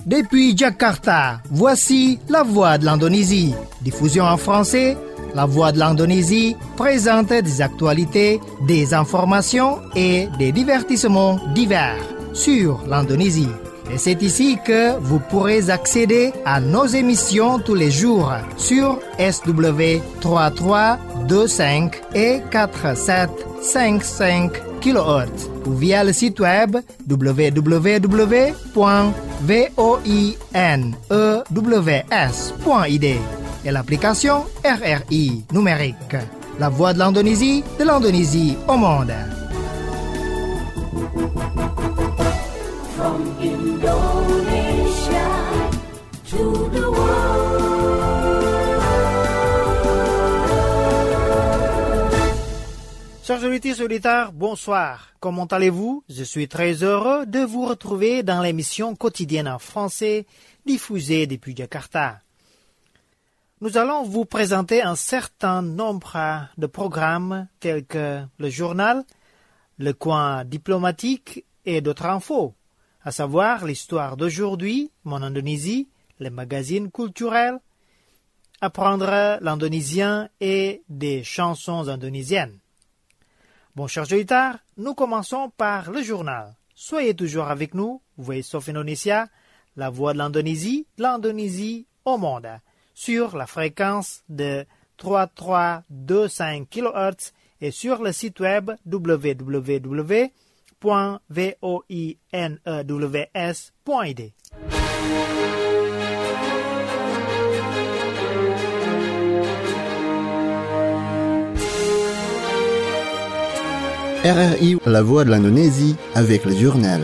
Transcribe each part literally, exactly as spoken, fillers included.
Depuis Jakarta, voici La Voix de l'Indonésie. Diffusion en français, La Voix de l'Indonésie présente des actualités, des informations et des divertissements divers sur l'Indonésie. Et c'est ici que vous pourrez accéder à nos émissions tous les jours sur S W trois trois deux cinq et quatre sept cinq cinq kilohertz ou via le site web w w w point voinnews point i d et l'application R R I numérique. La Voix de l'Indonésie, de l'Indonésie au monde. From Indonesia to the world. Chers auditeurs et auditeurs, bonsoir. Comment allez-vous? Je suis très heureux de vous retrouver dans l'émission quotidienne en français diffusée depuis Jakarta. Nous allons vous présenter un certain nombre de programmes tels que le journal, le coin diplomatique et d'autres infos, à savoir l'histoire d'aujourd'hui, mon Indonésie, les magazines culturels, apprendre l'indonésien et des chansons indonésiennes. Bon, chers auditeurs, nous commençons par le journal. Soyez toujours avec nous, Voice of Indonesia, la voix de l'Indonésie, l'Indonésie au monde, sur la fréquence de trois trois deux cinq kilohertz et sur le site web w w w point voinnews point i d. R R I, la voix de l'Indonésie, avec le journal.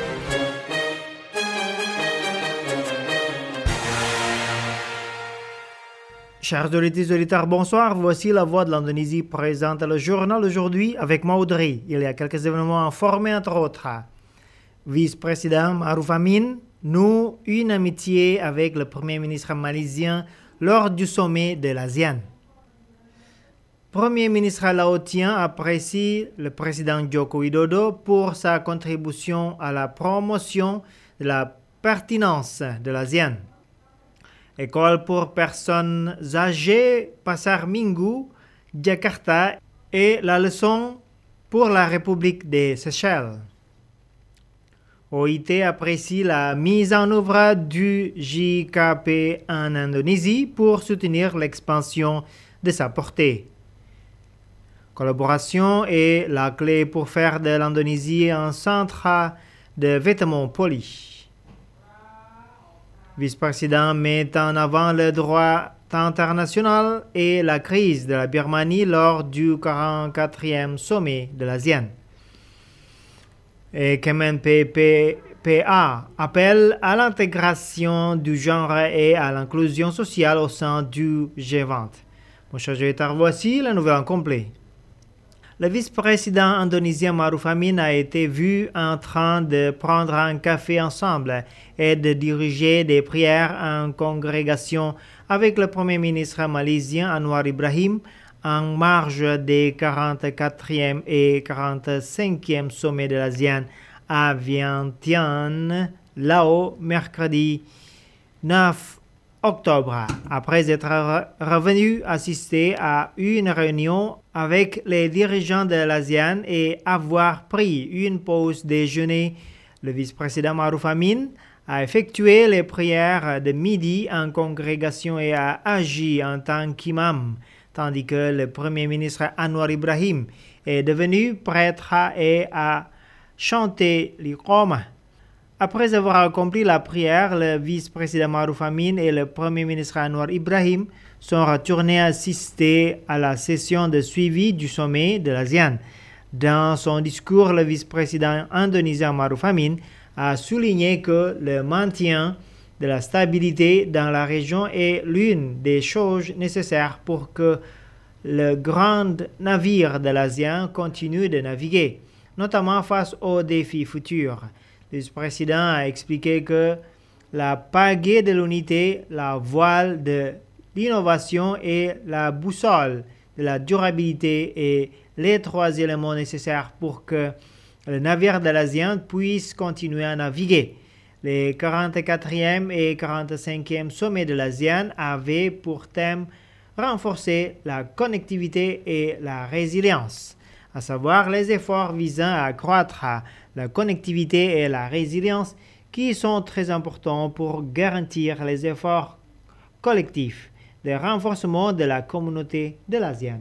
Chers auditeurs et auditeurs, bonsoir. Voici la voix de l'Indonésie présente le journal aujourd'hui avec Maudry. Il y a quelques événements informés entre autres. Vice-président Maruf Amin noue une amitié avec le premier ministre malaisien lors du sommet de l'ASEAN. Premier ministre laotien apprécie le président Joko Widodo pour sa contribution à la promotion de la pertinence de l'ASEAN. École pour personnes âgées, Pasar Minggu, Jakarta et la leçon pour la République des Seychelles. O I T apprécie la mise en œuvre du J K P en Indonésie pour soutenir l'expansion de sa portée. Collaboration est la clé pour faire de l'Indonésie un centre de vêtements polis. Vice-président met en avant le droit international et la crise de la Birmanie lors du quarante-quatrième sommet de l'ASEAN. Et Kemen P P A appelle à l'intégration du genre et à l'inclusion sociale au sein du G vingt. Mon cher auditeur, voici la nouvelle en complet. Le vice-président indonésien Maruf Amin a été vu en train de prendre un café ensemble et de diriger des prières en congrégation avec le premier ministre malaisien Anwar Ibrahim en marge des quarante-quatrième et quarante-cinquième sommets de l'ASEAN à Vientiane, Laos, mercredi neuf octobre, après être revenu assister à une réunion avec les dirigeants de l'ASEAN et avoir pris une pause déjeuner. Le vice-président Maruf Amin a effectué les prières de midi en congrégation et a agi en tant qu'imam, tandis que le premier ministre Anwar Ibrahim est devenu prêtre et a chanté l'iqama. Après avoir accompli la prière, le vice-président Maruf Amin et le premier ministre Anwar Ibrahim sont retournés assister à la session de suivi du sommet de l'ASEAN. Dans son discours, le vice-président indonésien Maruf Amin a souligné que le maintien de la stabilité dans la région est l'une des choses nécessaires pour que le grand navire de l'ASEAN continue de naviguer, notamment face aux défis futurs. Le vice-président a expliqué que la pagaie de l'unité, la voile de l'innovation et la boussole de la durabilité et les trois éléments nécessaires pour que le navire de l'ASEAN puisse continuer à naviguer. Les quarante-quatrième et quarante-cinquième sommets de l'ASEAN avaient pour thème renforcer la connectivité et la résilience, à savoir les efforts visant à accroître la connectivité et la résilience qui sont très importants pour garantir les efforts collectifs de renforcement de la communauté de l'ASEAN.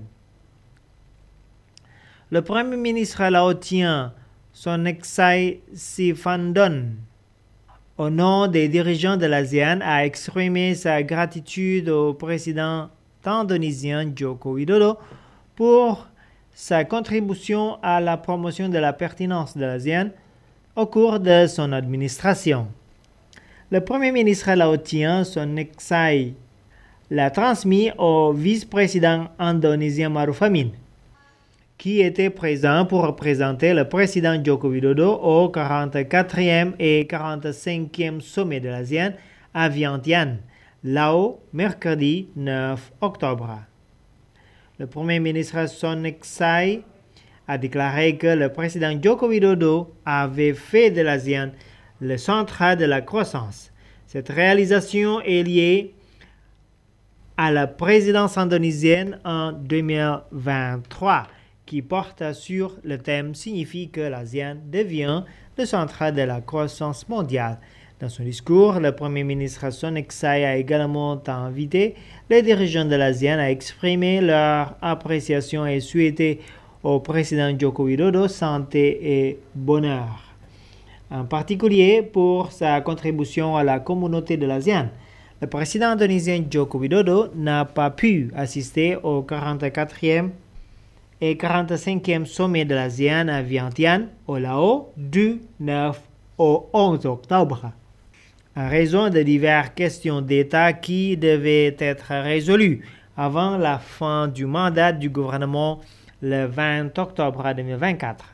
Le Premier ministre laotien Sonexay Siphandone, au nom des dirigeants de l'ASEAN, a exprimé sa gratitude au président indonésien Joko Widodo pour sa contribution à la promotion de la pertinence de l'ASEAN au cours de son administration. Le Premier ministre laotien Sonexay l'a transmis au vice-président indonésien Maruf Amin, qui était présent pour représenter le président Joko Widodo au quarante-quatrième et quarante-cinquième sommet de l'ASEAN à Vientiane, Laos, mercredi neuf octobre. Le Premier ministre Sonexay a déclaré que le président Joko Widodo avait fait de l'ASEAN le centre de la croissance. Cette réalisation est liée à la présidence indonésienne en deux mille vingt-trois, qui porte sur le thème signifie que l'ASEAN devient le centre de la croissance mondiale. Dans son discours, le Premier ministre Sonexay a également invité les dirigeants de l'ASEAN à exprimer leur appréciation et souhaiter au président Joko Widodo santé et bonheur, en particulier pour sa contribution à la communauté de l'ASEAN. Le président indonésien Joko Widodo n'a pas pu assister au quarante-quatrième et quarante-cinquième sommet de l'ASEAN à Vientiane, au Laos, du neuf au onze octobre, en raison de diverses questions d'État qui devaient être résolues avant la fin du mandat du gouvernement le vingt octobre deux mille vingt-quatre.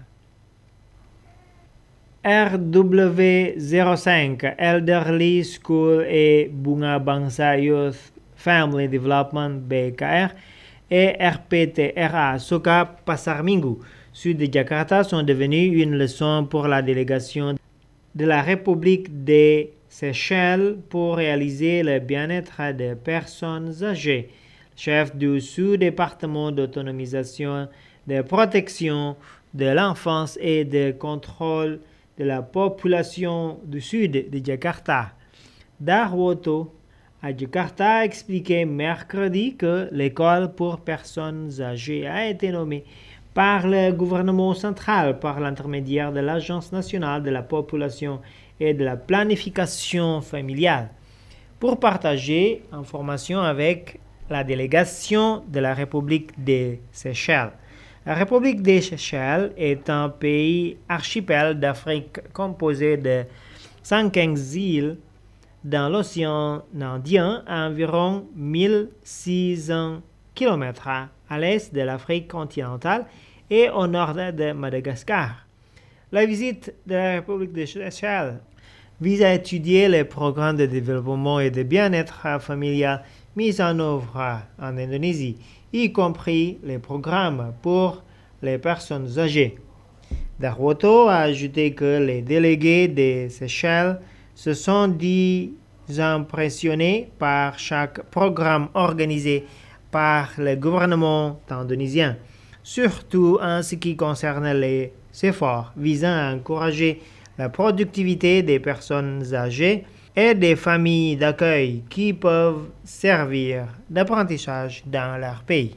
R W zéro cinq, Elderly School et Bunga Bangsa Youth Family Development B K R et R P T R A Soka Pasar Minggu, sud de Jakarta, sont devenus une leçon pour la délégation de la République des Seychelles pour réaliser le bien-être des personnes âgées. Chef du sous-département d'autonomisation, de protection de l'enfance et de contrôle de la population du sud de Jakarta, Darwoto, à Jakarta, a expliqué mercredi que l'école pour personnes âgées a été nommée par le gouvernement central par l'intermédiaire de l'Agence nationale de la population et de la planification familiale pour partager informations avec la délégation de la République des Seychelles. La République des Seychelles est un pays archipel d'Afrique composé de cent quinze îles dans l'océan Indien, à environ mille six cents kilomètres à l'est de l'Afrique continentale et au nord de Madagascar. La visite de la République des Seychelles vise à étudier les programmes de développement et de bien-être familial mis en œuvre en Indonésie, y compris les programmes pour les personnes âgées. Darwoto a ajouté que les délégués des Seychelles se sont dit impressionnés par chaque programme organisé par le gouvernement indonésien, surtout en ce qui concerne les efforts visant à encourager la productivité des personnes âgées et des familles d'accueil qui peuvent servir d'apprentissage dans leur pays.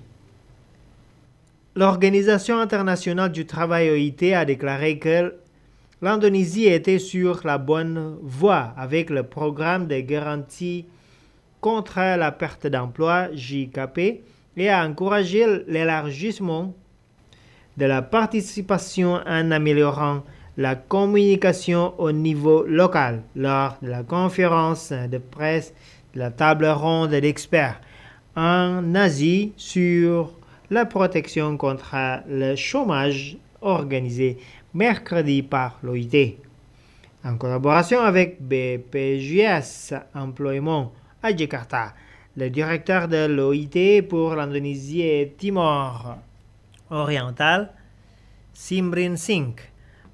L'Organisation internationale du travail O I T a déclaré que l'Indonésie était sur la bonne voie avec le programme de garantie contre la perte d'emploi J K P et a encouragé l'élargissement de la participation en améliorant la communication au niveau local lors de la conférence de presse de la table ronde d'experts en Asie sur la protection contre le chômage organisée mercredi par l'O I T, en collaboration avec B P J S Employment à Jakarta. Le directeur de l'O I T pour l'Indonésie et Timor oriental, Simrin Singh,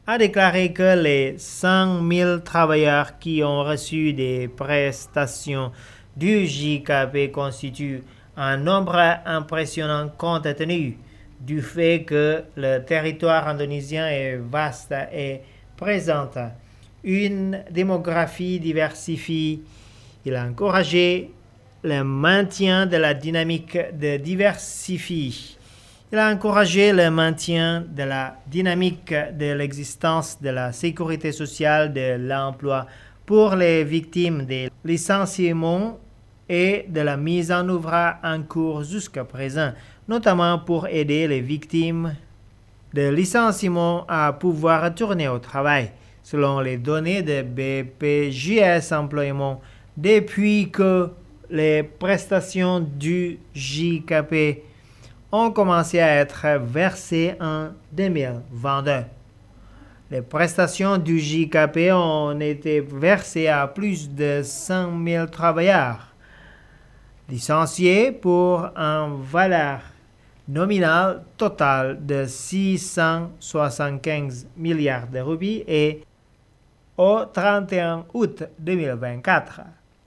a déclaré que les cent mille travailleurs qui ont reçu des prestations du J K P constituent un nombre impressionnant compte tenu du fait que le territoire indonésien est vaste et présente une démographie diversifiée. Il a encouragé le maintien de la dynamique de diversifier. Il a encouragé le maintien de la dynamique de l'existence de la sécurité sociale de l'emploi pour les victimes des licenciements et de la mise en œuvre en cours jusqu'à présent, notamment pour aider les victimes de licenciements à pouvoir retourner au travail. Selon les données de B P J S Employement, depuis que les prestations du J K P ont commencé à être versées en deux mille vingt-deux. Les prestations du J K P ont été versées à plus de cent mille travailleurs licenciés pour une valeur nominale totale de six cent soixante-quinze milliards de roupies et au trente et un août deux mille vingt-quatre.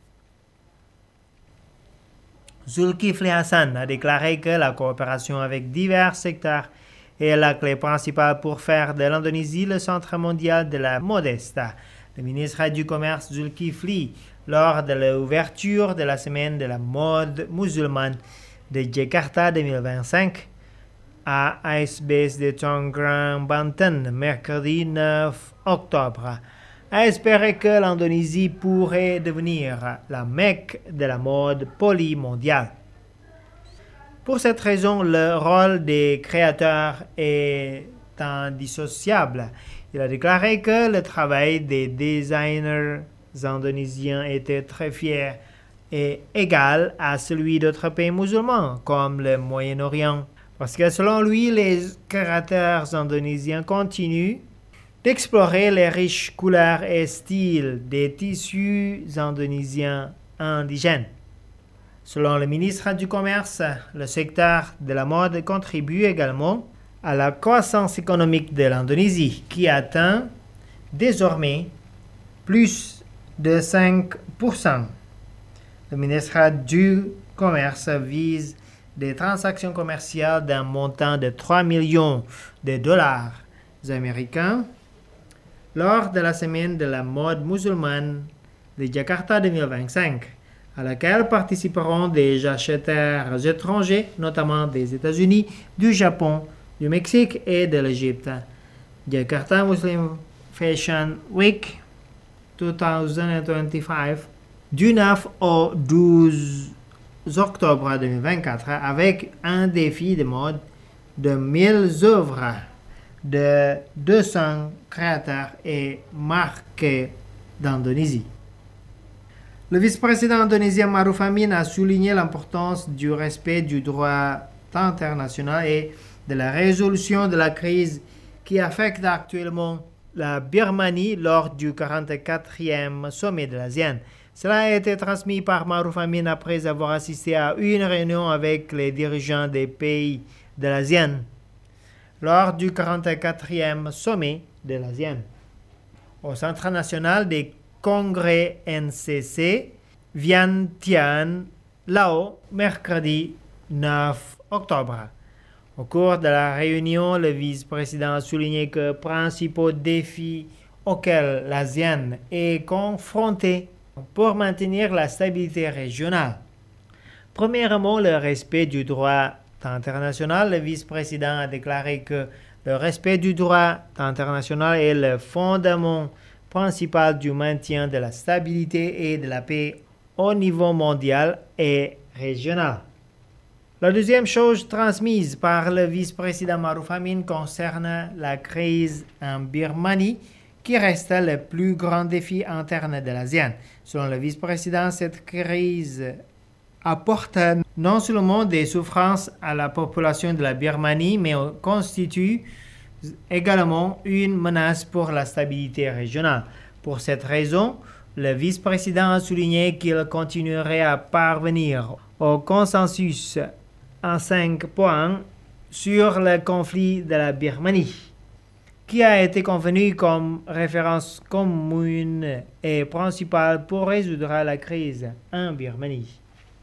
Zulkifli Hassan a déclaré que la coopération avec divers secteurs est la clé principale pour faire de l'Indonésie le centre mondial de la modeste. Le ministre du Commerce Zulkifli, lors de l'ouverture de la semaine de la mode musulmane de Jakarta deux mille vingt-cinq à A S B S de Tangerang, Banten, mercredi neuf octobre, a espéré que l'Indonésie pourrait devenir la Mecque de la mode polymondiale. Pour cette raison, le rôle des créateurs est indissociable. Il a déclaré que le travail des designers indonésiens était très fier et égal à celui d'autres pays musulmans, comme le Moyen-Orient. Parce que selon lui, les créateurs indonésiens continuent d'explorer les riches couleurs et styles des tissus indonésiens indigènes. Selon le ministre du Commerce, le secteur de la mode contribue également à la croissance économique de l'Indonésie, qui atteint désormais plus de cinq pour cent. Le ministre du Commerce vise des transactions commerciales d'un montant de trois millions de dollars américains lors de la semaine de la mode musulmane de Jakarta deux mille vingt-cinq, à laquelle participeront des acheteurs étrangers, notamment des États-Unis, du Japon, du Mexique et de l'Égypte. Jakarta Muslim Fashion Week deux mille vingt-cinq du neuf au douze octobre deux mille vingt-quatre avec un défi de mode de mille œuvres de deux cents créateurs et marques d'Indonésie. Le vice-président indonésien Maruf Amin a souligné l'importance du respect du droit international et de la résolution de la crise qui affecte actuellement la Birmanie lors du quarante-quatrième sommet de l'ASEAN. Cela a été transmis par Maruf Amin après avoir assisté à une réunion avec les dirigeants des pays de l'ASEAN lors du quarante-quatrième sommet de l'ASEAN. Au Centre national des congrès N C C, Vientiane, Laos, mercredi neuf octobre. Au cours de la réunion, le vice-président a souligné que les principaux défis auxquels l'ASEAN est confronté pour maintenir la stabilité régionale. Premièrement, le respect du droit international. Le vice-président a déclaré que le respect du droit international est le fondement principal du maintien de la stabilité et de la paix au niveau mondial et régional. La deuxième chose transmise par le vice-président Maruf Amin concerne la crise en Birmanie, qui reste le plus grand défi interne de l'ASEAN. Selon le vice-président, cette crise apporte non seulement des souffrances à la population de la Birmanie, mais constitue également une menace pour la stabilité régionale. Pour cette raison, le vice-président a souligné qu'il continuerait à parvenir au consensus en cinq points sur le conflit de la Birmanie. qui a été convenu comme référence commune et principale pour résoudre la crise en Birmanie.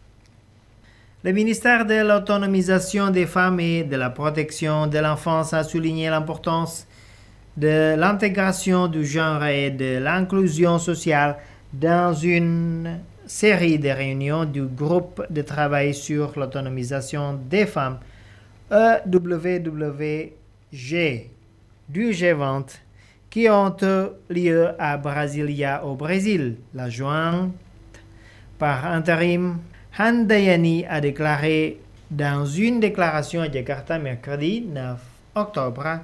Le ministère de l'autonomisation des femmes et de la protection de l'enfance a souligné l'importance de l'intégration du genre et de l'inclusion sociale dans une série de réunions du groupe de travail sur l'autonomisation des femmes E W W G du G vingt qui ont lieu à Brasilia au Brésil. La jointe par intérim Handayani a déclaré dans une déclaration à Jakarta mercredi neuf octobre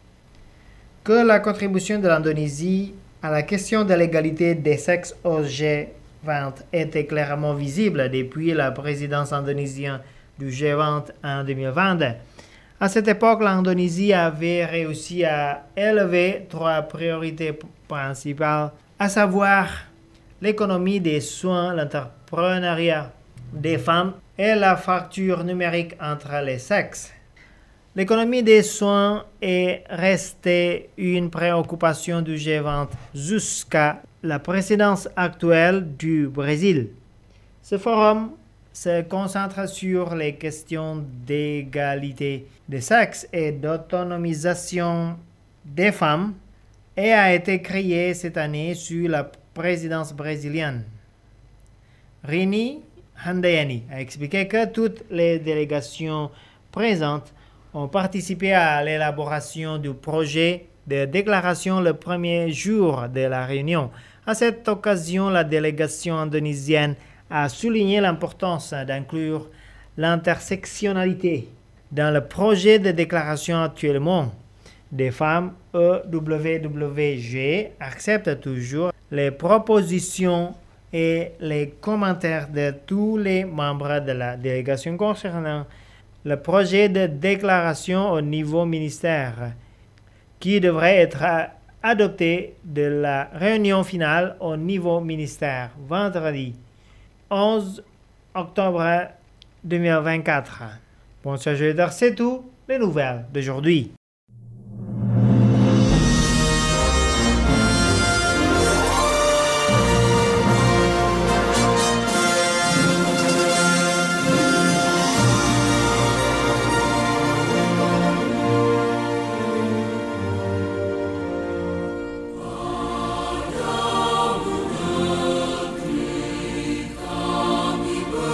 que la contribution de l'Indonésie à la question de l'égalité des sexes au G vingt était clairement visible depuis la présidence indonésienne du G vingt en deux mille vingt. À cette époque, l'Indonésie avait réussi à élever trois priorités principales, à savoir l'économie des soins, l'entrepreneuriat des femmes et la fracture numérique entre les sexes. L'économie des soins est restée une préoccupation du G vingt jusqu'à la présidence actuelle du Brésil. Ce forum se concentre sur les questions d'égalité des sexes et d'autonomisation des femmes et a été créé cette année sous la présidence brésilienne. Rini Handayani a expliqué que toutes les délégations présentes ont participé à l'élaboration du projet de déclaration le premier jour de la réunion. À cette occasion, la délégation indonésienne a souligné l'importance d'inclure l'intersectionnalité dans le projet de déclaration actuellement. Des femmes E W W G acceptent toujours les propositions et les commentaires de tous les membres de la délégation concernant le projet de déclaration au niveau ministère, qui devrait être adopté de la réunion finale au niveau ministère vendredi onze octobre deux mille vingt-quatre. Bon, c'est tout les nouvelles d'aujourd'hui.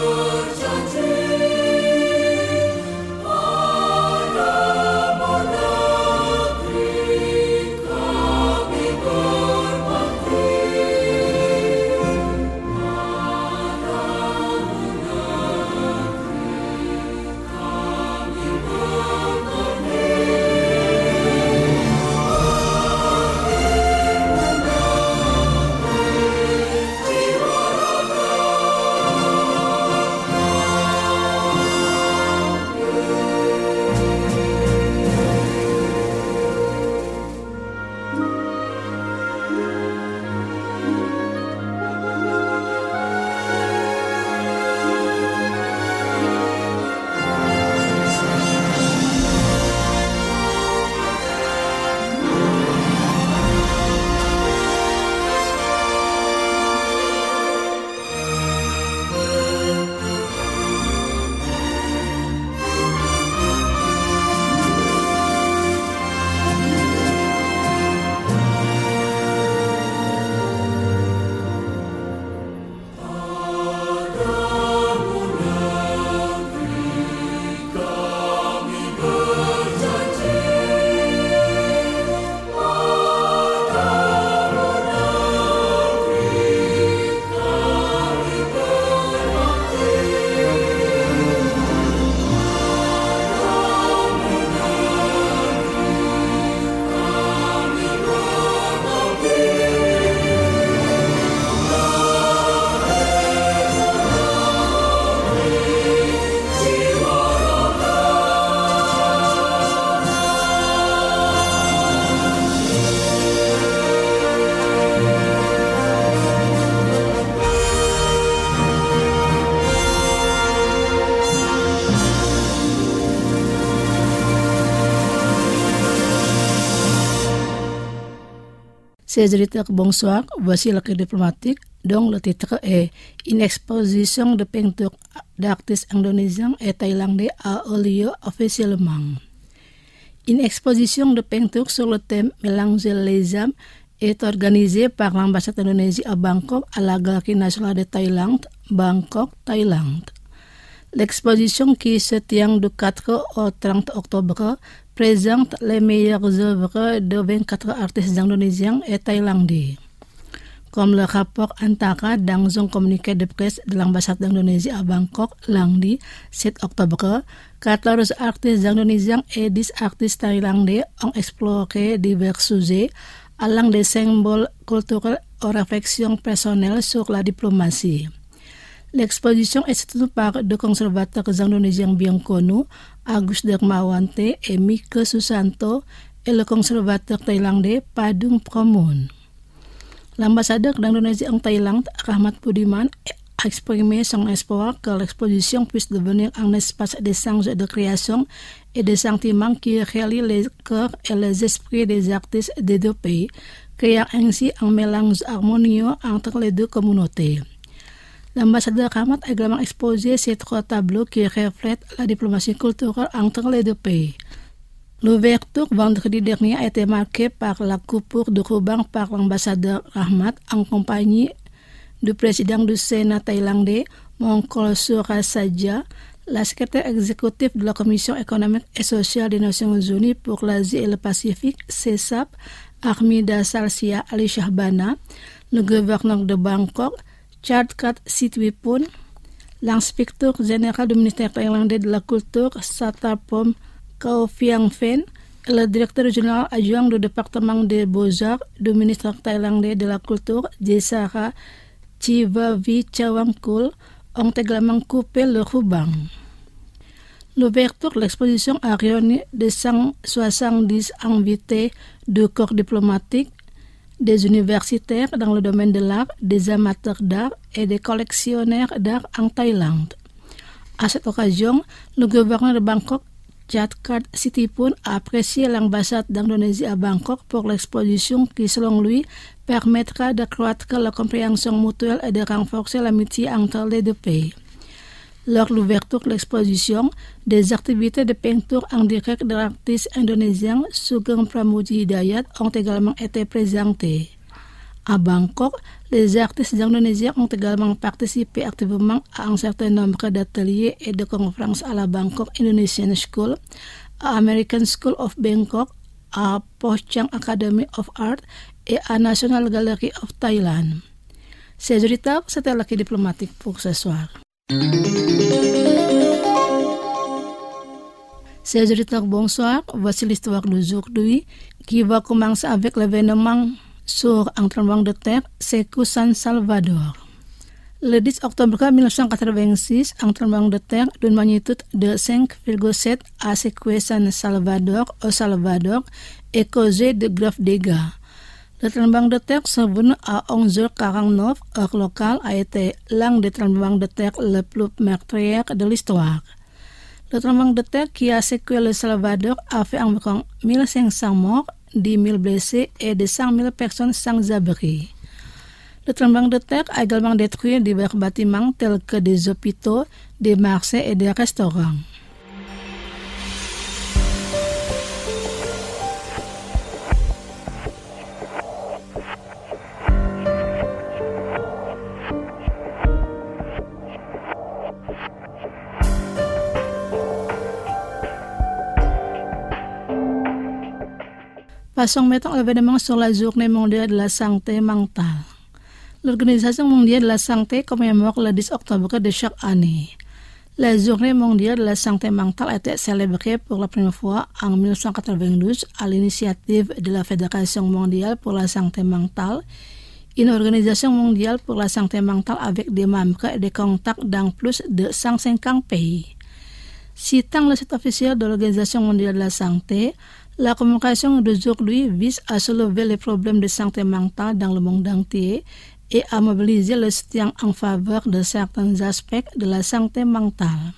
Berjanji pada Chers auditeurs, bonsoir. Voici le clé diplomatique, dont le titre est Une exposition de peinture d'artistes indonésiens et thaïlandais a eu lieu officiellement. Une exposition de peinture sur le thème Mélanger les âmes est organisée par l'ambassade d'Indonésie à Bangkok à la Galerie nationale de Thaïlande, Bangkok, Thaïlande. L'exposition qui se tient du quatre au trente octobre présente les meilleures œuvres de vingt-quatre artistes indonésiens et thaïlandais. Comme le rapport Antara dans un communiqué de presse de l'ambassade d'Indonésie à Bangkok lundi sept octobre, quatorze artistes indonésiens et dix artistes thaïlandais ont exploré divers sujets allant des symboles culturels aux réflexions personnelles sur la diplomatie. L'exposition est soutenue par deux conservateurs indonésiens bien connus, Agus Darmawante et Mika Susanto, et le conservateur thaïlandais Padung Pramoon. L'ambassadeur d'Indonésie en Thaïlande, Rahmat Budiman, a exprimé son espoir que l'exposition puisse devenir un espace d'échange de création et de sentiments qui relie les cœurs et les esprits des artistes des deux pays, créant ainsi un mélange harmonieux entre les deux communautés. L'ambassadeur Rahmat a également exposé ces trois tableaux qui reflètent la diplomatie culturelle entre les deux pays. L'ouverture vendredi dernier a été marquée par la coupure de ruban par l'ambassadeur Rahmat en compagnie du président du Sénat thaïlandais, Mongkol Surasaja, la secrétaire exécutive de la Commission économique et sociale des Nations Unies pour l'Asie et le Pacifique, C E S A P, Armida Salsia Ali Shahbana, le gouverneur de Bangkok, Chadkat Sitwipun, l'inspecteur général du ministère thaïlandais de la culture, Satapom Kao Phiang Phen, et le directeur général adjoint du département des beaux-arts du ministère thaïlandais de la culture, Jesara Chivavicawangkul, ont également coupé le ruban. L'ouverture de l'exposition a réuni deux cent soixante-dix invités de corps diplomatiques, des universitaires dans le domaine de l'art, des amateurs d'art et des collectionneurs d'art en Thaïlande. À cette occasion, le gouverneur de Bangkok, Chadkat Sitipun, a apprécié l'ambassade d'Indonésie à Bangkok pour l'exposition qui, selon lui, permettra d'accroître la compréhension mutuelle et de renforcer l'amitié entre les deux pays. Lors de l'ouverture de l'exposition, des activités de peinture en direct de l'artiste indonésien Sugeng Pramuji Hidayat ont également été présentées. À Bangkok, les artistes indonésiens ont également participé activement à un certain nombre d'ateliers et de conférences à la Bangkok Indonesian School, à American School of Bangkok, à Pohchang Academy of Art et à National Gallery of Thailand. Ces auditeurs, c'était la clé diplomatique pour ce soir. Chers auditeurs, bonsoir. Voici l'histoire d'aujourd'hui qui va commencer avec l'événement sur un tremblement de terre secoué San Salvador. Le dix octobre mille neuf cent quatre-vingt-six, un tremblement de terre d'une magnitude de cinq virgule sept a secoué San Salvador au Salvador et causé de graves dégâts. Le tremblement de terre survenu à onze heures quarante-neuf heure locale a été l'un des tremblements de terre le plus meurtrier de l'histoire. Le tremblement de terre qui a secoué le Salvador a fait environ mille cinq cents morts, dix mille blessés et de cent mille personnes sans abri. Le tremblement de terre a également détruit divers bâtiments tels que des hôpitaux, des marchés et des restaurants. Passons maintenant à l'événement sur la Journée mondiale de la santé mentale. L'Organisation mondiale de la santé commémore le dix octobre de chaque année. La Journée mondiale de la santé mentale a été célébrée pour la première fois en mille neuf cent quatre-vingt-douze à l'initiative de la Fédération mondiale pour la santé mentale, une organisation mondiale pour la santé mentale avec des membres et des contacts dans plus de cent cinquante pays. Citant le site officiel de l'Organisation mondiale de la santé, la commémoration d'aujourd'hui vise à soulever les problèmes de santé mentale dans le monde entier et à mobiliser le soutien en faveur de certains aspects de la santé mentale.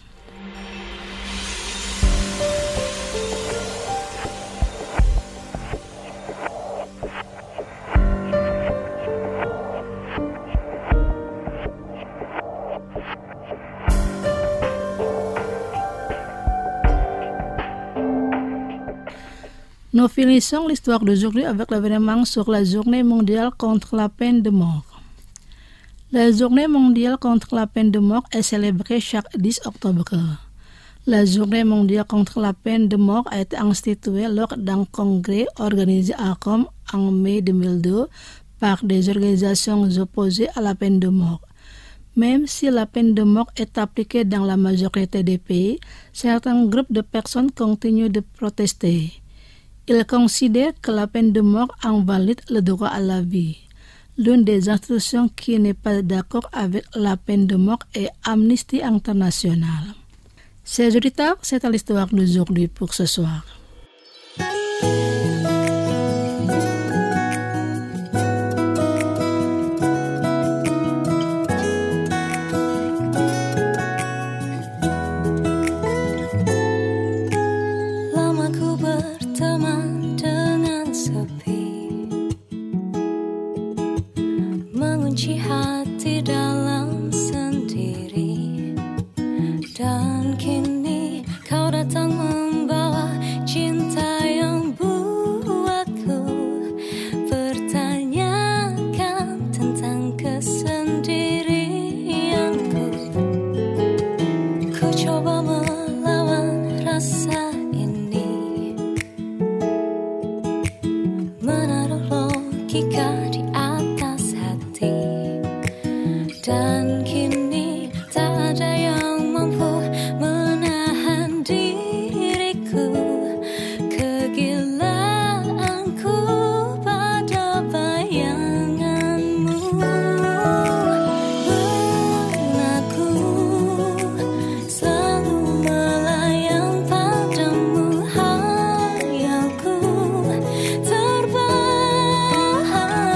Nous finissons l'histoire d'aujourd'hui avec l'événement sur la journée mondiale contre la peine de mort. La journée mondiale contre la peine de mort est célébrée chaque dix octobre. La journée mondiale contre la peine de mort a été instituée lors d'un congrès organisé à Rome en mai deux mille deux par des organisations opposées à la peine de mort. Même si la peine de mort est appliquée dans la majorité des pays, certains groupes de personnes continuent de protester. Ils considèrent que la peine de mort invalide le droit à la vie. L'une des institutions qui n'est pas d'accord avec la peine de mort est Amnesty International. Chers auditeurs, c'est l'histoire d'aujourd'hui pour ce soir. Mengunci hati dalam sendiri, dan kini kau datang membawa cinta yang buatku bertanyakan tentang kesendirianku. Ku coba melawan rasa ini, menaruh logika di atas hati, dan kini tak ada yang mampu menahan diriku. Kegilaanku pada bayanganmu. Benakku selalu melayang padamu, hayalku terbang,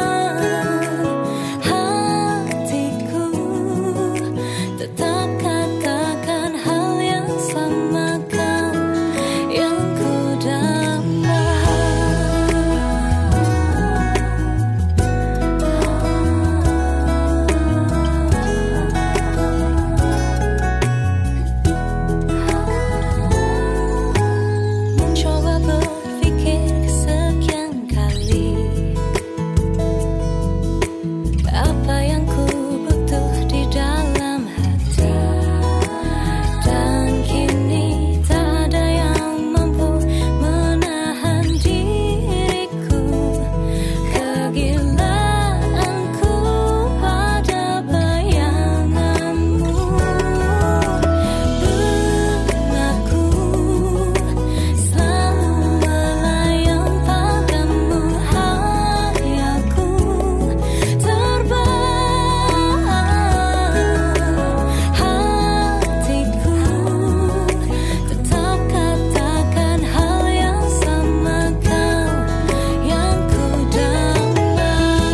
hatiku tetap katakan hal yang sama kau yang ku damba. Mencoba berpikir kesekian kali, apa yang ku butuh di dalam hati, dan kini tak ada yang mampu menahan diriku. Kegilaanku pada bayanganmu. Benakku selalu melayang padamu, hayalku terbang, hatiku tetap katakan hal yang sama kau yang ku damba.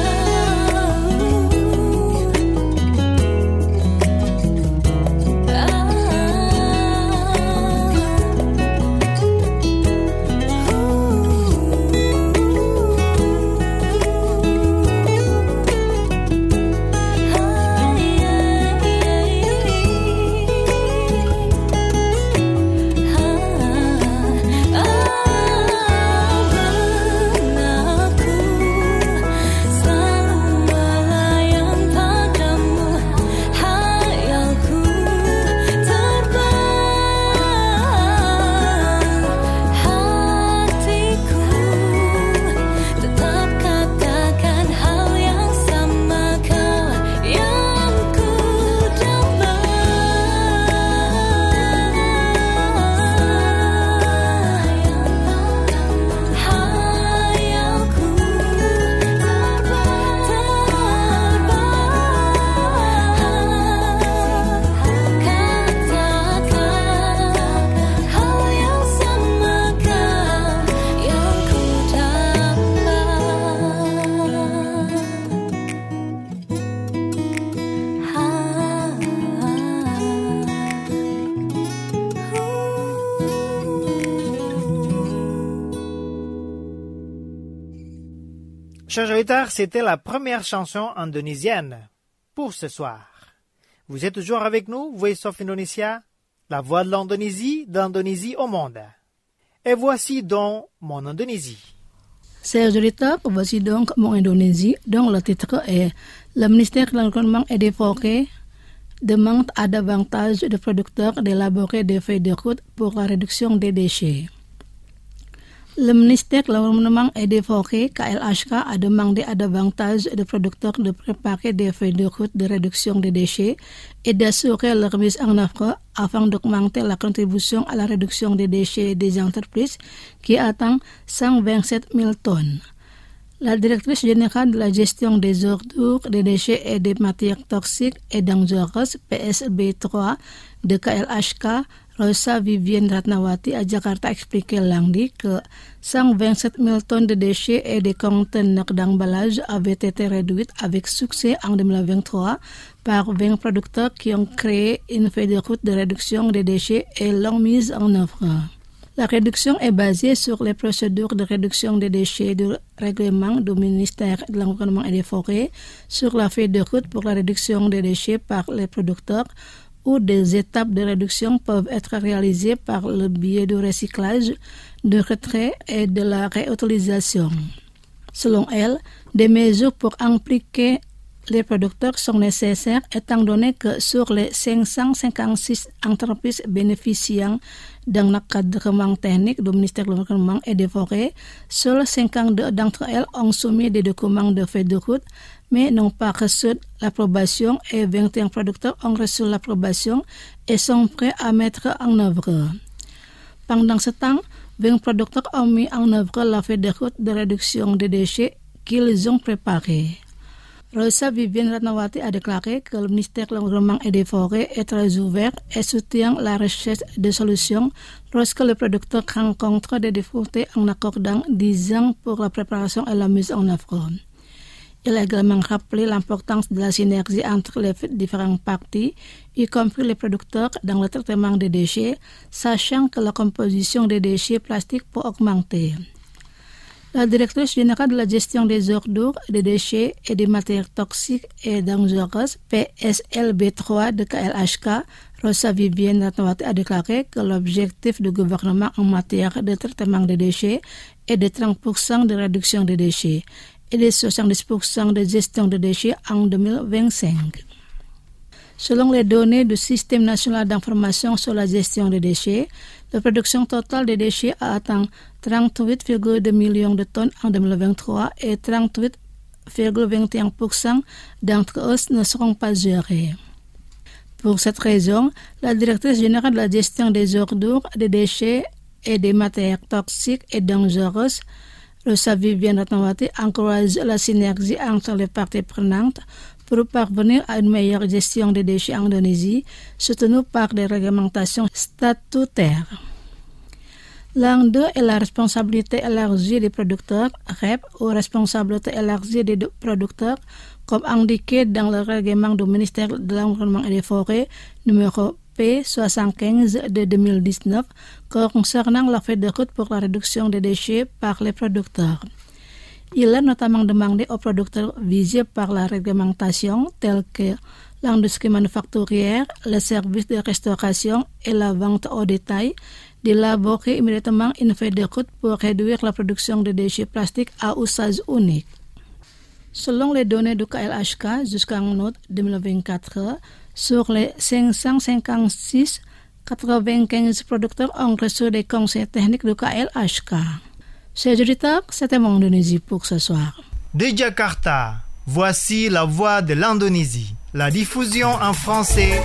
Benakku selalu melayang padamu, hayalku terbang, hatiku tetap katakan hal yang sama kau yang ku damba. Hayalku terbang, katakan hal yang sama kau yang ku damba. Chers auditeurs, c'était la première chanson indonésienne pour ce soir. Vous êtes toujours avec nous, Voice of Indonesia, la voix de l'Indonésie, d'Indonésie au monde. Et voici donc mon Indonésie. Chers auditeurs, voici donc mon Indonésie, dont le titre est Le ministère de l'Environnement et des Forêts demande à davantage de producteurs d'élaborer des feuilles de route pour la réduction des déchets. Le ministère de l'Environnement et des Forêts, K L H K, a demandé à davantage de producteurs de préparer des feuilles de route de réduction des déchets et d'assurer leur mise en œuvre afin d'augmenter la contribution à la réduction des déchets des entreprises qui atteint cent vingt-sept mille tonnes. La directrice générale de la gestion des ordures, des déchets et des matières toxiques et dangereuses, P S B trois, de K L H K, Rosa Vivienne Ratnawati à Jakarta expliquait lundi que cent vingt-sept mille tonnes de déchets et de conteneurs d'emballage avaient été réduites avec succès en deux mille vingt-trois par vingt producteurs qui ont créé une feuille de route de réduction des déchets et l'ont mise en œuvre. La réduction est basée sur les procédures de réduction des déchets du règlement du ministère de l'Environnement et des Forêts, sur la feuille de route pour la réduction des déchets par les producteurs, où des étapes de réduction peuvent être réalisées par le biais du recyclage, du retrait et de la réutilisation. Selon elle, des mesures pour impliquer les producteurs sont nécessaires étant donné que sur les cinq cent cinquante-six entreprises bénéficiant d'un encadrement technique du ministère de l'Environnement et des Forêts, seules cinquante-deux d'entre elles ont soumis des documents de feuille de route mais n'ont pas reçu l'approbation et vingt et un producteurs ont reçu l'approbation et sont prêts à mettre en œuvre. Pendant ce temps, vingt producteurs ont mis en œuvre la feuille de route de réduction des déchets qu'ils ont préparée. Rosa Vivienne Ratnawati a déclaré que le ministère de l'Environnement et des Forêts est très ouvert et soutient la recherche de solutions lorsque le producteur rencontre des difficultés en accordant dix ans pour la préparation et la mise en œuvre. Il a également rappelé l'importance de la synergie entre les différentes parties, y compris les producteurs, dans le traitement des déchets, sachant que la composition des déchets plastiques peut augmenter. La directrice générale de la gestion des ordures, des déchets et des matières toxiques et dangereuses, P S L B trois de K L H K, Rosa Vivienne Ratnawati, a déclaré que l'objectif du gouvernement en matière de traitement des déchets est de trente pour cent de réduction des déchets et de soixante-dix pour cent de gestion des déchets en deux mille vingt-cinq. Selon les données du Système national d'information sur la gestion des déchets, la production totale des déchets a atteint trente-huit virgule deux millions de tonnes en deux mille vingt-trois et trente-huit virgule vingt et un pour cent d'entre eux ne seront pas gérés. Pour cette raison, la directrice générale de la gestion des ordures, des déchets et des matières toxiques et dangereuses, Rosa Vivienne Ratnawati, encourage la synergie entre les parties prenantes pour parvenir à une meilleure gestion des déchets en Indonésie, soutenue par des réglementations statutaires. L'un d'eux est la responsabilité élargie des producteurs, R E P, ou responsabilité élargie des producteurs, comme indiqué dans le règlement du ministère de l'Environnement et des Forêts, numéro P soixante-quinze de deux mille dix-neuf, concernant la feuille de route pour la réduction des déchets par les producteurs. Il est notamment demandé aux producteurs visés par la réglementation, tels que l'industrie manufacturière, les services de restauration et la vente au détail, d'élaborer immédiatement une feuille de route pour réduire la production de déchets plastiques à usage unique. Selon les données du K L H K, jusqu'en août deux mille vingt-quatre, sur les cinq cent cinquante-six, quatre-vingt-quinze producteurs ont reçu des conseils techniques du K L H K. Chers auditeurs, c'était mon Indonésie pour ce soir. De Jakarta, voici la voix de l'Indonésie. La diffusion en français.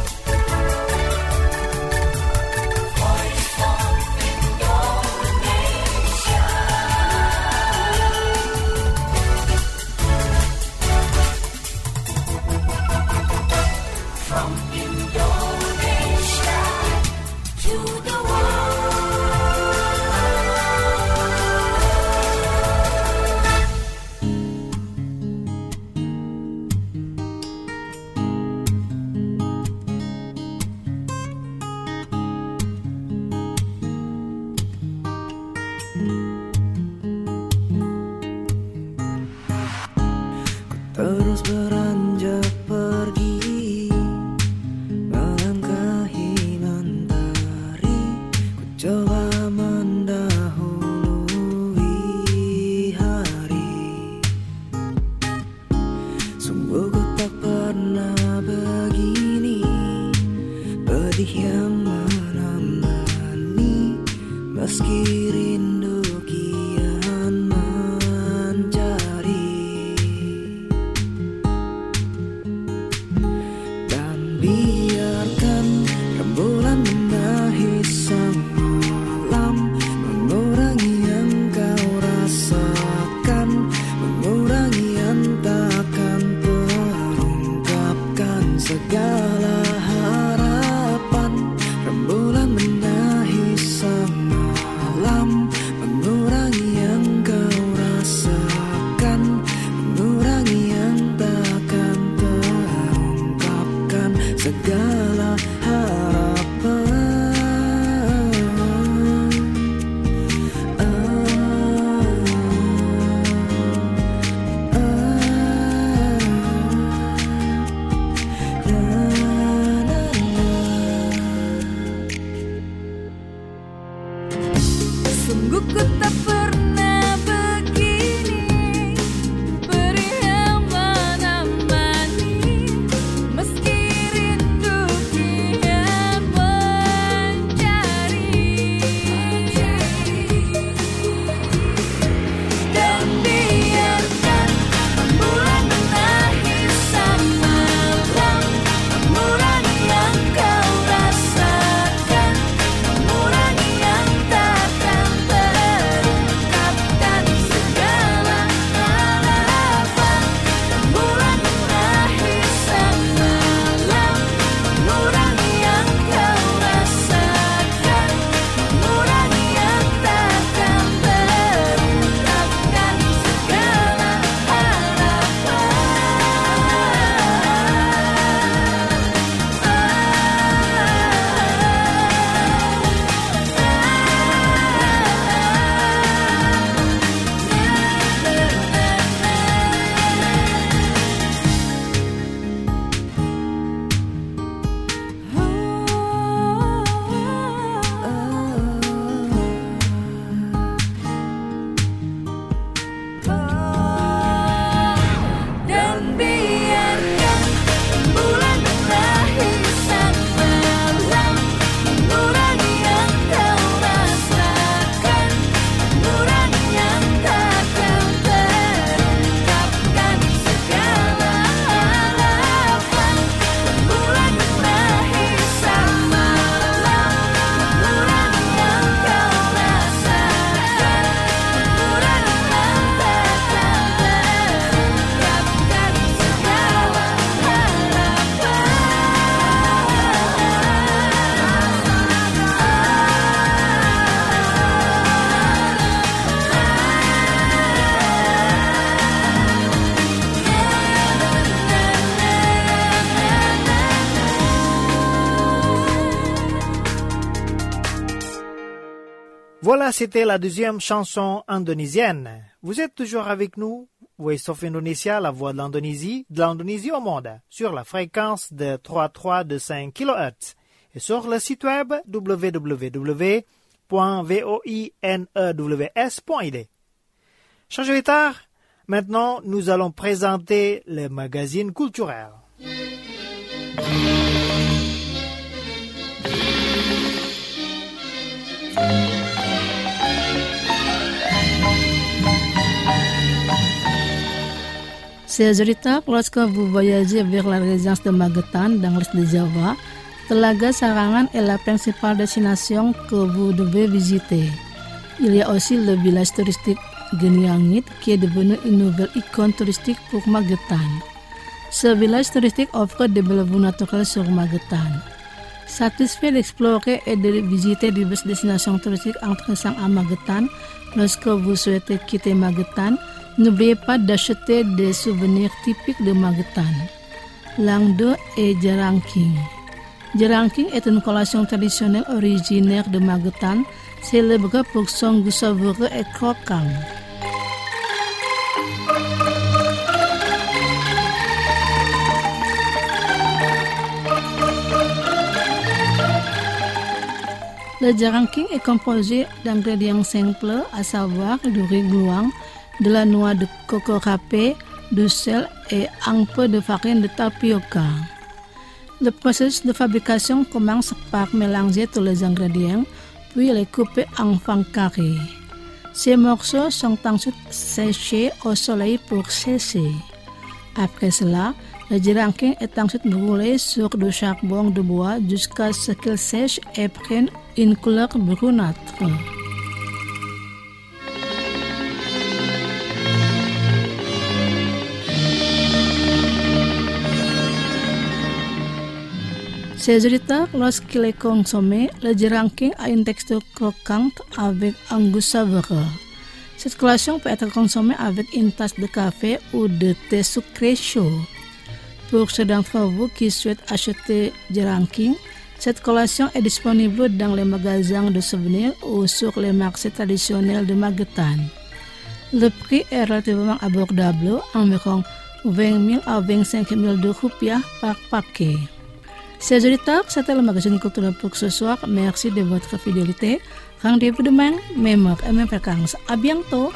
Voilà, c'était la deuxième chanson indonésienne. Vous êtes toujours avec nous, Voice of Indonesia, la voix de l'Indonésie, de l'Indonésie au monde, sur la fréquence de trois virgule trois deux cinq kilohertz et sur le site web w w w point voinews point i d. Chers auditeurs, maintenant nous allons présenter le magazine culturel. Chers auditeurs, lorsque vous voyagez vers la résidence de Magetan dans l'est de Java, Telaga Sarangan est la principale destination que vous devez visiter. Il y a aussi le village touristique Geniangit qui est devenu une nouvelle icône touristique pour Magetan. Ce village touristique offre des belles vues naturelles sur Magetan. Satisfait d'explorer et de visiter diverses destinations touristiques intéressantes à Magetan, lorsque vous souhaitez quitter Magetan, n'oubliez pas d'acheter des souvenirs typiques de Magetan. Langdo et Jarangking. Jarangking est une collation traditionnelle originaire de Magetan, célèbre pour son goût savoureux et croquant. Le Jarangking est composé d'ingrédients simples, à savoir du riz gluang, de la noix de coco râpée, du sel et un peu de farine de tapioca. Le processus de fabrication commence par mélanger tous les ingrédients, puis les couper en fins carrés. Ces morceaux sont ensuite séchés au soleil pour sécher. Après cela, le Jarangking est ensuite brûlé sur du charbon de bois jusqu'à ce qu'il sèche et prenne une couleur brunâtre. Chers auditeurs, lorsqu'il est consommé, le Jarangking a une texture croquante avec un goût savoureux. Cette collation peut être consommée avec une tasse de café ou de thé sucré chaud. Pour ceux d'entre vous qui souhaitent acheter Jarangking, cette collation est disponible dans les magasins de souvenirs ou sur les marchés traditionnels de Magetan. Le prix est relativement abordable, environ vingt mille à vingt-cinq mille de rupiah par paquet. Chers auditeurs, c'était le magazine culturel pour ce soir. Merci de votre fidélité. Rendez-vous demain, même heure et même fréquence. À bientôt.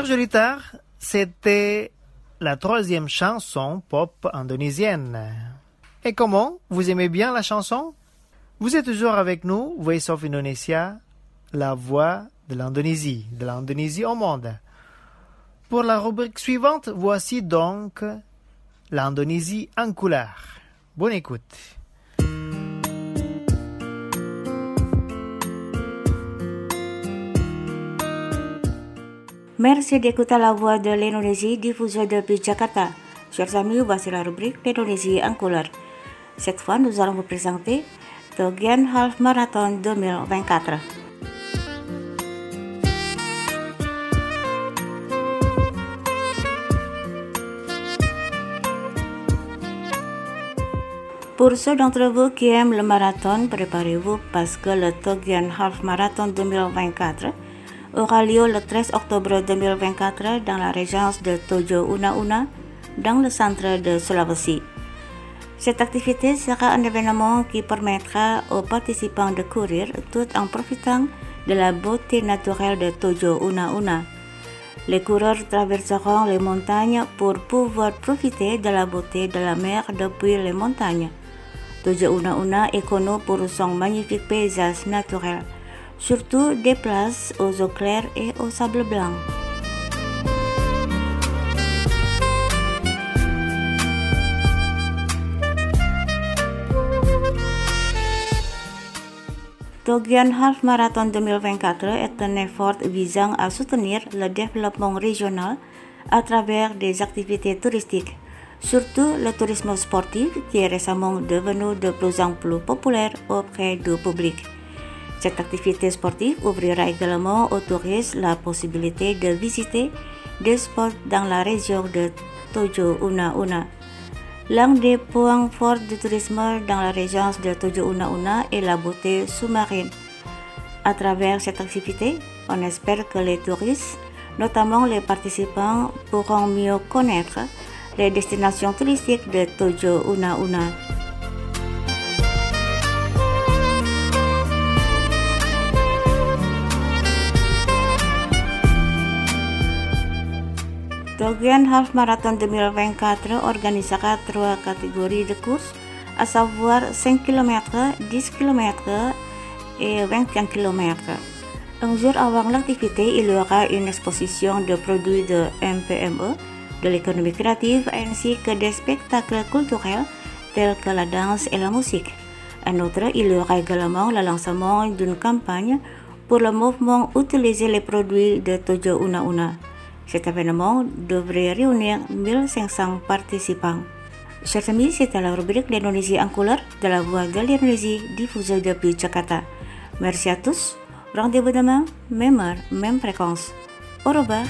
Chers auditeurs, c'était la troisième chanson pop indonésienne. Et comment? Vous aimez bien la chanson? Vous êtes toujours avec nous, Voice of Indonesia, la voix de l'Indonésie, de l'Indonésie au monde. Pour la rubrique suivante, voici donc l'Indonésie en couleur. Bonne écoute. Merci d'écouter la voix de l'Indonésie diffusée depuis Jakarta. Chers amis, voici la rubrique l'Indonésie en couleur. Cette fois, nous allons vous présenter Togian Half Marathon deux mille vingt-quatre. Pour ceux d'entre vous qui aiment le marathon, préparez-vous parce que le Togian Half Marathon deux mille vingt-quatre aura lieu le treize octobre deux mille vingt-quatre dans la région de Tojo Una Una, dans le centre de Sulawesi. Cette activité sera un événement qui permettra aux participants de courir tout en profitant de la beauté naturelle de Tojo Una Una. Les coureurs traverseront les montagnes pour pouvoir profiter de la beauté de la mer depuis les montagnes. Tojo Una Una est connu pour son magnifique paysage naturel, surtout des places aux eaux claires et au sable blanc. Togian Half Marathon deux mille vingt-quatre est un effort visant à soutenir le développement régional à travers des activités touristiques, surtout le tourisme sportif qui est récemment devenu de plus en plus populaire auprès du public. Cette activité sportive ouvrira également aux touristes la possibilité de visiter des spots dans la région de Tojo Una Una. L'un des points forts du tourisme dans la région de Tojo Una Una est la beauté sous-marine. À travers cette activité, on espère que les touristes, notamment les participants, pourront mieux connaître les destinations touristiques de Tojo Una Una. Togian Half Marathon deux mille vingt-quatre organisera trois catégories de courses, à savoir cinq kilomètres, dix kilomètres et vingt et un kilomètres. Un jour avant l'activité, il y aura une exposition de produits de M P M E, de l'économie créative ainsi que des spectacles culturels tels que la danse et la musique. En outre, il y aura également le lancement d'une campagne pour le mouvement Utiliser les produits de Tojo Una Una. Cet événement devrait réunir mille cinq cents participants. Chers amis, c'était la rubrique l'Indonésie en couleur de la voix de l'Indonésie diffusée depuis Jakarta. Merci à tous. Rendez-vous demain, même heure, même fréquence. Au revoir.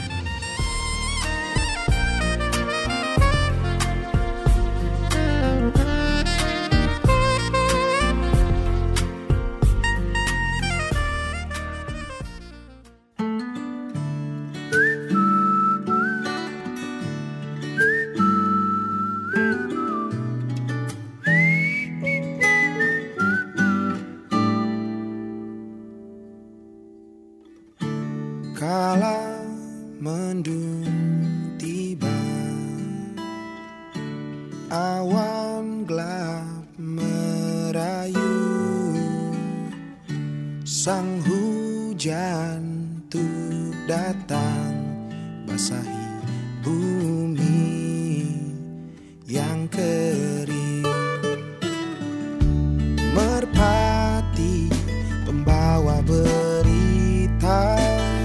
Kala mendung tiba, awan gelap merayu, sang hujan tuh datang basahi bumi yang kering. Merpati pembawa berita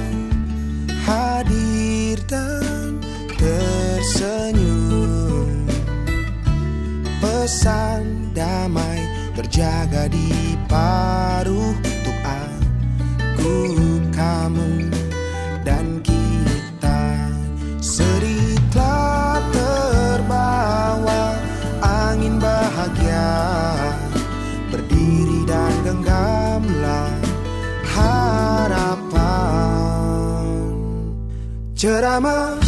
hadir dan tersenyum, pesan damai terjaga di paruh untuk aku, kamu, dan kita. Seritlah terbawa angin bahagia, berdiri dan genggamlah harapan. Cerah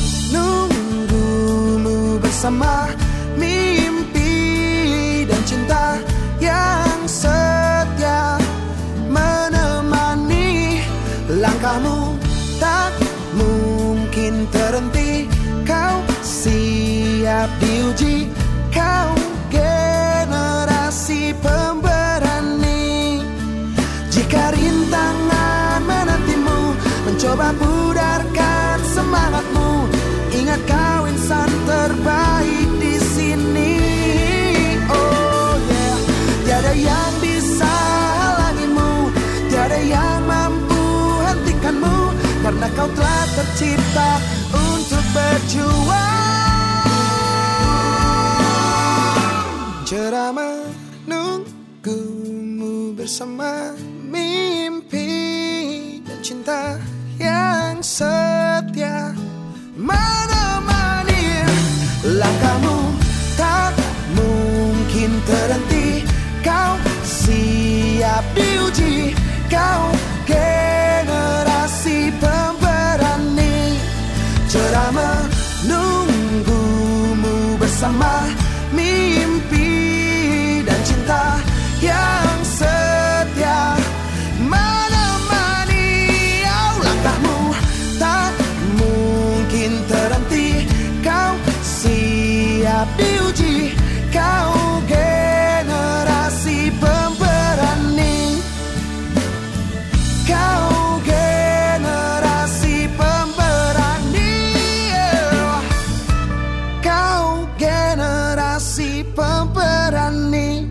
menunggumu bersama mimpi dan cinta yang setia menemani langkahmu, tak mungkin ter terhenti. Kau siap diuji, kau generasi pemberani. Jika rintangan menantimu, mencoba pudarkan semangatmu. Ingat kau insan terbaik di sini. Oh yeah, tiada yang bisa halangimu, tiada yang mampu hentikanmu, karena kau telah tercipta untuk berjuang. Ceramah nunggumu bersama mimpi dan cinta yang setia menemani langkahmu. Tak mungkin terhenti, kau siap diuji, kau generasi pemberani. Ceramah nunggumu bersama mimpi dan cinta yang setia menemani. Oh, langkahmu tak mungkin terhenti, kau siap diuji, kau generasi pemberani. Kau generasi pemberani. Kau generasi pemberani.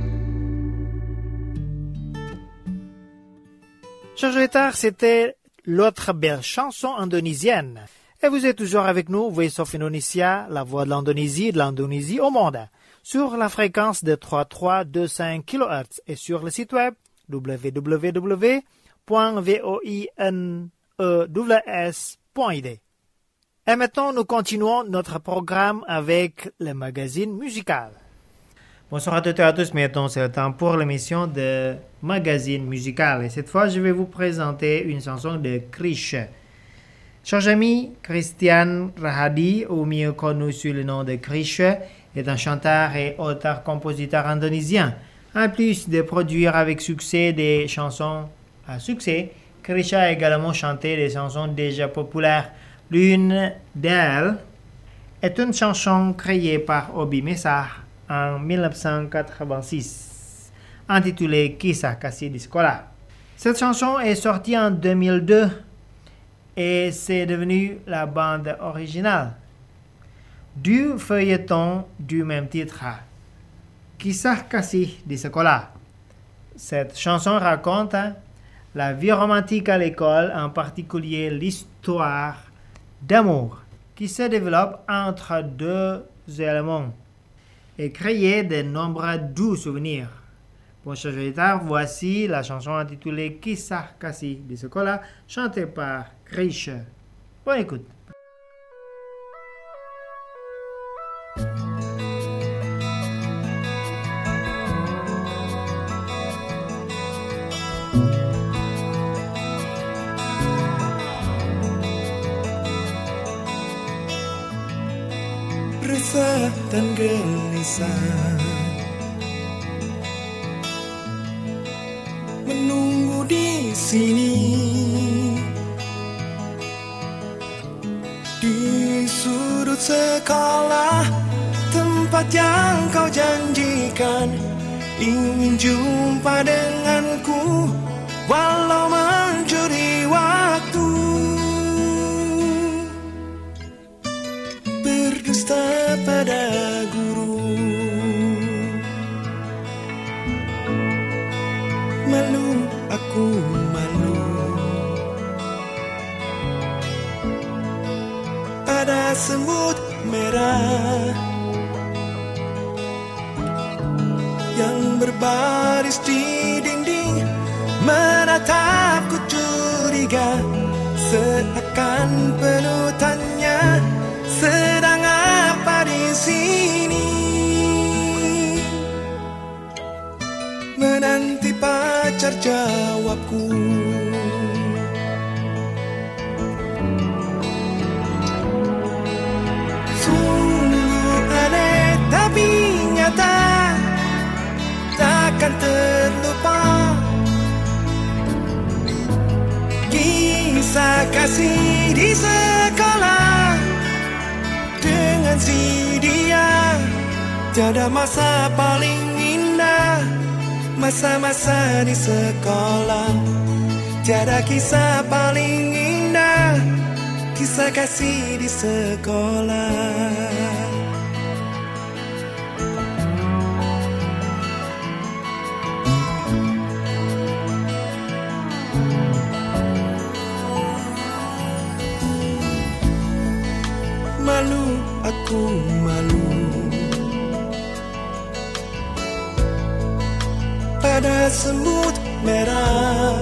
Chers auditeurs, c'était l'autre belle chanson indonésienne. Et vous êtes toujours avec nous, Voice of Indonesia, la voix de l'Indonésie, de l'Indonésie au monde, sur la fréquence de trois mille trois cent vingt-cinq kilohertz et sur le site web w w w point voinews point i d. Et maintenant, nous continuons notre programme avec le magazine musical. Bonsoir à toutes et à tous, maintenant c'est le temps pour l'émission de magazine musical. Et cette fois, je vais vous présenter une chanson de Krish. Chers amis, Christian Rahadi, ou mieux connu sous le nom de Krish, est un chanteur et auteur-compositeur indonésien. En plus de produire avec succès des chansons à succès, Krish a également chanté des chansons déjà populaires. L'une d'elles est une chanson créée par Obi Messar en dix-neuf cent quatre-vingt-six, intitulée Kisah Kasih di Sekolah. Cette chanson est sortie en deux mille deux et c'est devenu la bande originale du feuilleton du même titre, Kisah Kasih di Sekolah. Cette chanson raconte la vie romantique à l'école, en particulier l'histoire d'amour qui se développe entre deux éléments et crée de nombreux doux souvenirs. Pour chers auditeurs, voici la chanson intitulée Kisah Kasih di Sekolah, chantée par Krish. Bonne écoute. Resah dan gelisah menunggu di sini, di sudut sekolah, tempat yang kau janjikan, ingin jumpa denganku walau mencuri waktu. Berdusta pada guru, malu aku malu. Ada semut merah yang berbaris di dinding, menatapku curiga, seakan penuh tanya, sedang apa di sini? Menanti pacar jawabku. Sungguh aneh tapi nyata, takkan terlupa kisah kasih di sekolah. dengan si dia. Tiada masa paling indah, masa-masa di sekolah. Tiada kisah paling indah, kisah kasih di sekolah. Malu, aku malu pada semut merah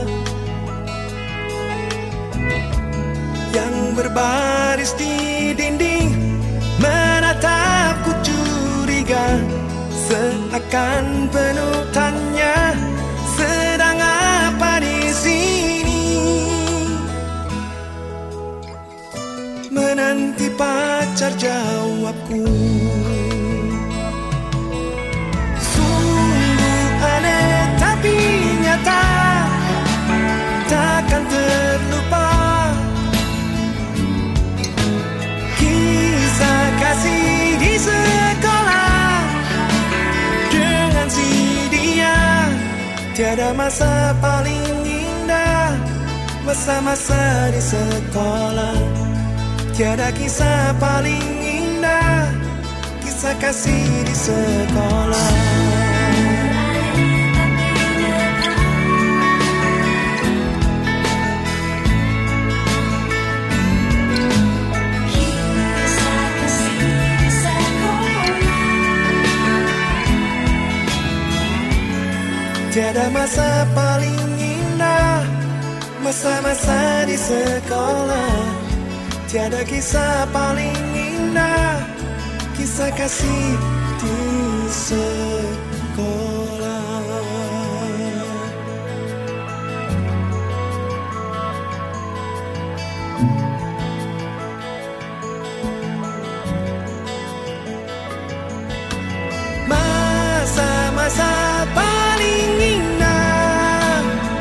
yang berbaris di dinding, menatapku curiga, seakan penuh tanya, sedang apa di sini? Menanti pacar jawabku. Sungguh aneh tapi nyata, takkan terlupa kisah kasih di sekolah dengan si dia. Tiada masa paling indah, masa-masa di sekolah. Tiada kisah paling indah, kisah kasih di sekolah. Tiada masa paling indah, masa-masa di sekolah. Tiada kisah paling indah, kisah kasih di sekolah. Masa-masa paling indah,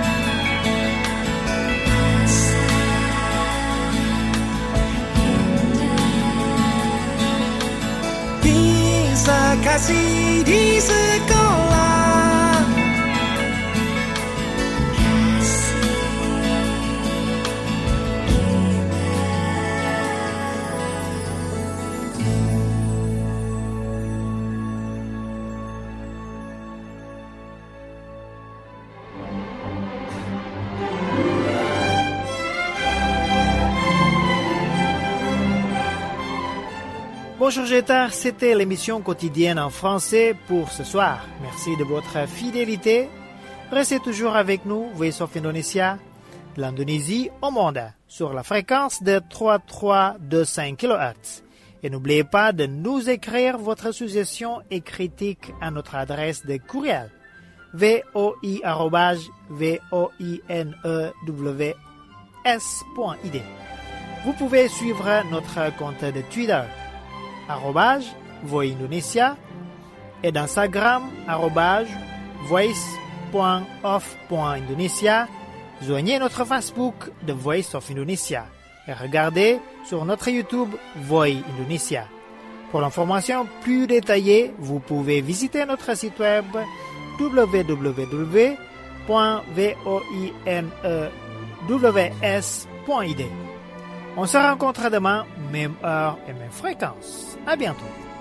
kisah kasih di sekolah. Bonjour Jetar, c'était l'émission quotidienne en français pour ce soir. Merci de votre fidélité. Restez toujours avec nous, Voice of Indonesia, de l'Indonésie au monde, sur la fréquence de trois mille trois cent vingt-cinq kilohertz. Et n'oubliez pas de nous écrire votre suggestion et critique à notre adresse de courriel voi arobase voinews point id. Vous pouvez suivre notre compte de Twitter arrobase Voix Indonesia et d'Instagram arrobase voice.of.indonesia. Joignez notre Facebook The Voice of Indonesia et regardez sur notre YouTube Voix Indonesia. Pour l'information plus détaillée, vous pouvez visiter notre site web w w w point voinews point id. On se rencontre demain, même heure et même fréquence. À bientôt.